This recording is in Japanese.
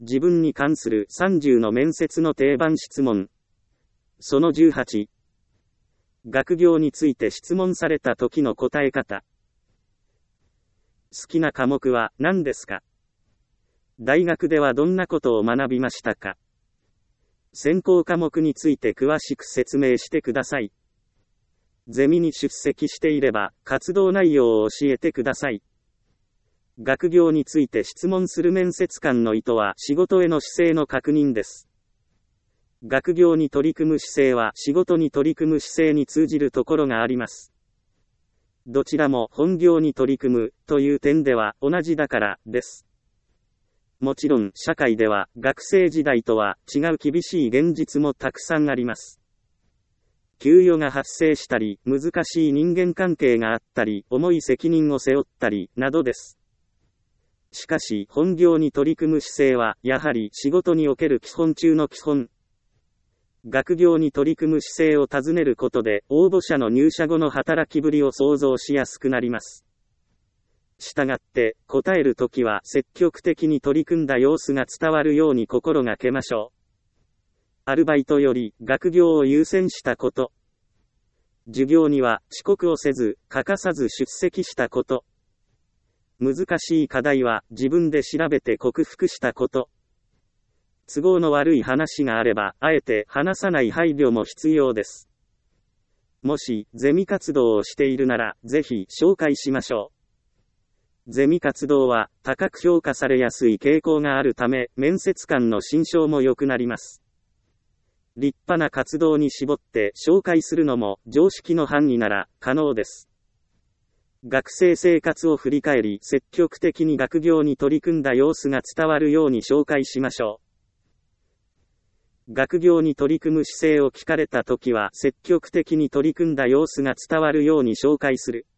自分に関する30の面接の定番質問。その18。学業について質問された時の答え方。好きな科目は何ですか？大学ではどんなことを学びましたか？専攻科目について詳しく説明してください。ゼミに出席していれば、活動内容を教えてください。学業について質問する面接官の意図は仕事への姿勢の確認です。学業に取り組む姿勢は仕事に取り組む姿勢に通じるところがあります。どちらも本業に取り組むという点では同じだからです。もちろん社会では学生時代とは違う厳しい現実もたくさんあります。給与が発生したり、難しい人間関係があったり、重い責任を背負ったり、などです。しかし、本業に取り組む姿勢は、やはり仕事における基本中の基本。学業に取り組む姿勢を尋ねることで、応募者の入社後の働きぶりを想像しやすくなります。したがって、答えるときは積極的に取り組んだ様子が伝わるように心がけましょう。アルバイトより学業を優先したこと。授業には遅刻をせず、欠かさず出席したこと。難しい課題は自分で調べて克服したこと。都合の悪い話があれば、あえて話さない配慮も必要です。もし、ゼミ活動をしているなら、ぜひ紹介しましょう。ゼミ活動は高く評価されやすい傾向があるため、面接官の心象も良くなります。立派な活動に絞って紹介するのも常識の範囲なら可能です。学生生活を振り返り積極的に学業に取り組んだ様子が伝わるように紹介しましょう。学業に取り組む姿勢を聞かれたときは積極的に取り組んだ様子が伝わるように紹介する。